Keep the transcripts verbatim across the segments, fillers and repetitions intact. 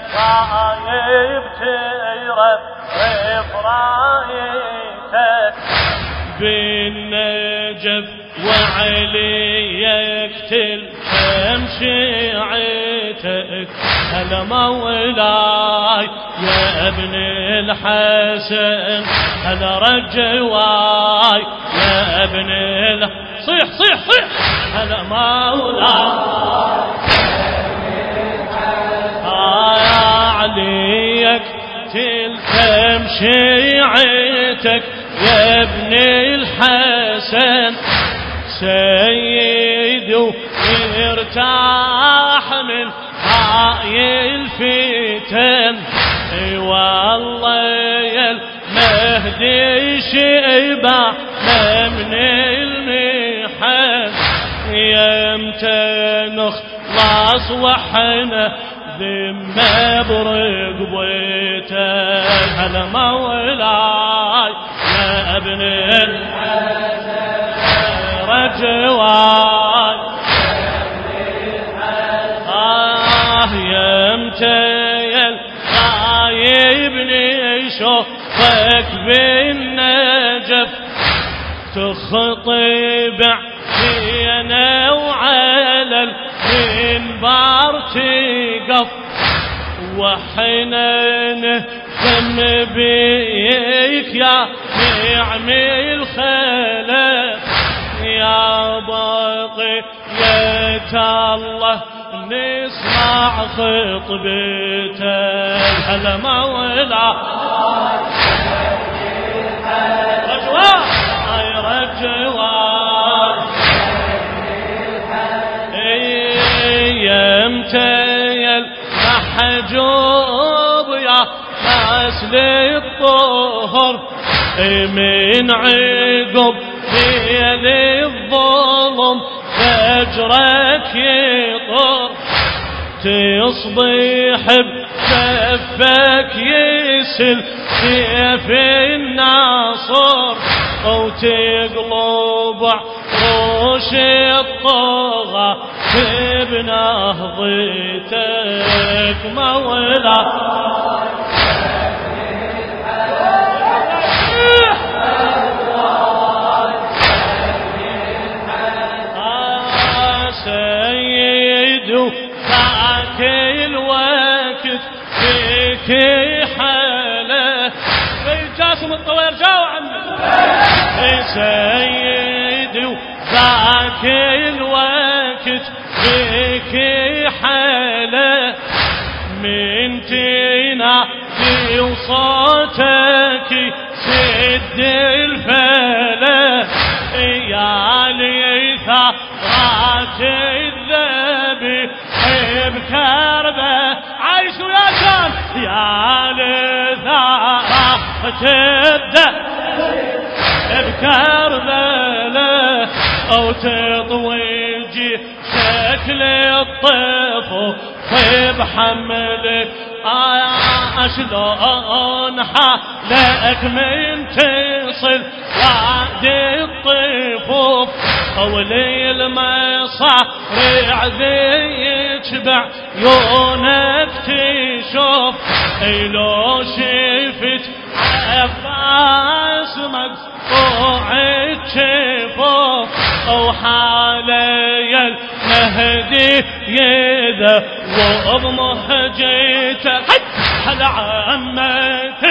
غايب ترف رايتك بالنجف وعلي يقتل كم شيعتك هلا مولاي يا ابن الحسن هلا رجواي يا ابن ال صيح صيح صيح هلا مولاي يا علي يقتل كم شيعتك يا ابن الحسن سيد ويرتاح من هاي الفتن اي والله يا المهدي شيبة من المحن يمتى نخلص وحنا ذمة برقبتك هلا مولاي يا ابن الحسن رجواي آه يمتى يا الغايبني شوفك بالنجف تخطب عينا وعلى المنبر تقف وحنان ذم بيك يا نعم الخلق يا بقية الله نسمع خطبتك هلا مولاي رجوان اي رجوان يمتى يا المحجوب يا ناس للطهر من عقب ليل الظلم فجرك يطر تصبح بكفك يسل سيف الناصر وتقلب عروش الطغى بنهضتك مولاي ذاك الوقت فيك حاله في جاسم الطويل جاو عمي سيدي ذاك الوقت فيك حاله من تنادي وصوتك سد الفله يا ليثا رات الذبي بكربه عايش ويا كان يا لثارة الذبي بكربه او تطويجي شكل الطفل طيب حملك آه شلون حالك من تصل وادي الطفوف قولي المصارع ذي يتبع يونك تشوف اي لو شفت عباس مقطوع الشفوف او حالي المهدي يذا وبمهجته هل عمت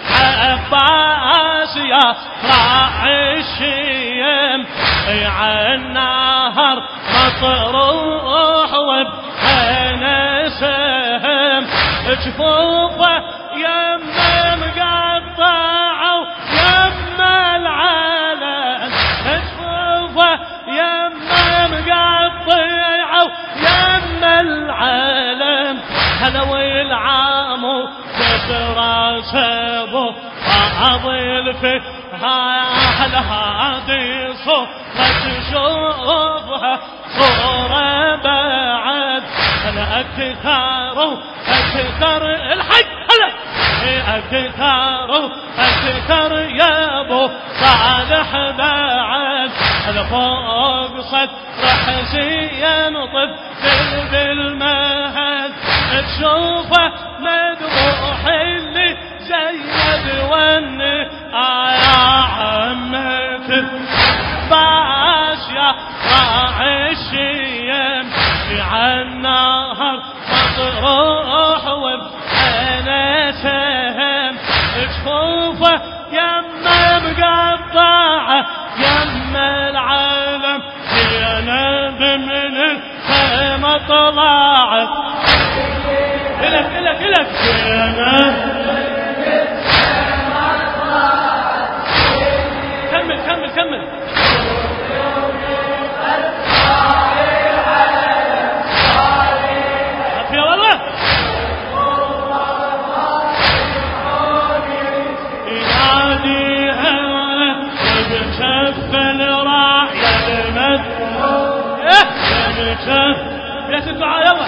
عباس يا راعي الشيم عن نهر مطروح وبحنا سهم جفوفه يما مقطعه يما العالم جفوفه يما مقطعه يما العالم هلا والعامو تدرى سبو أضل في هلا هادي صورة تشوفها صورة بعد هلا أكثر أكثر الحج هلا أكثر أكثر يا أبو صالح بعد هلا فوق صدر حزين طفل بالمهد تشوفه النهر مطروح وبحنا سهم جفوفه يما مقطعه يما العالم زينب من الخيمة طلعت إلك إلك إلك زينب كمل كمل كمل يا والله يناديها بشف الراعي المد بشف يا ستوعى يلا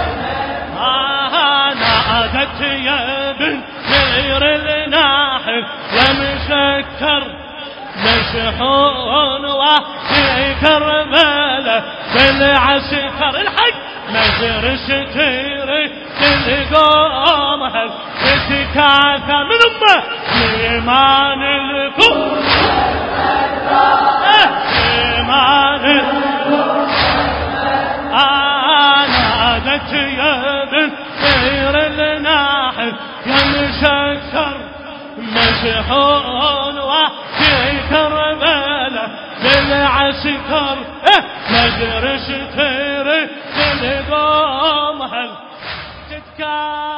آه نادت يا بنت غير الناحل يا مشكر مشحون وفي كربلة بالعسكر الحق نزر شتيري تلقومها تتكاثى من امه ايمان الكون ايمان الكون نادت يا بنت غير الناحل يا مشكر مشحون وفي كربلة بالعسكر نزر شتيري تلقومها تتكاثى